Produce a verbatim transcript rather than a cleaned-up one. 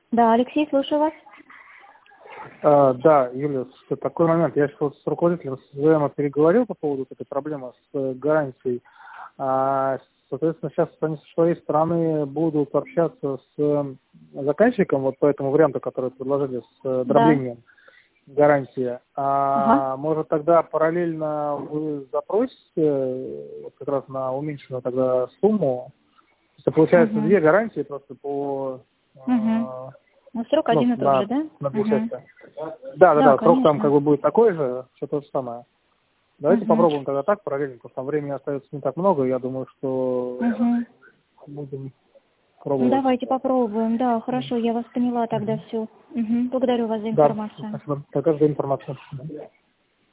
Да, Алексей, слушаю вас. А, да, Юлия, слушайте, такой момент. Я сейчас вот с руководителем СЗМ переговорил по поводу этой проблемы с э, гарантией. А, соответственно, сейчас они со своей стороны будут общаться с э, заказчиком вот по этому варианту, который предложили с э, Да. дроблением гарантии. Ага. А может тогда параллельно вы запросите э, вот как раз на уменьшенную тогда сумму? Это получается Угу. две гарантии просто по Угу. э, Ну, срок ну, один и тот же, на, да? на Угу. получается. Да, да, Да, да, срок там как конечно. бы будет такой же, все то же самое. Давайте Угу. попробуем тогда так параллельно, потому что там времени остается не так много, я думаю, что Угу. будем Ну, пробовать. давайте попробуем. Да, хорошо, я вас поняла тогда все. Угу. Благодарю вас за Да, информацию. спасибо. Такая же информация.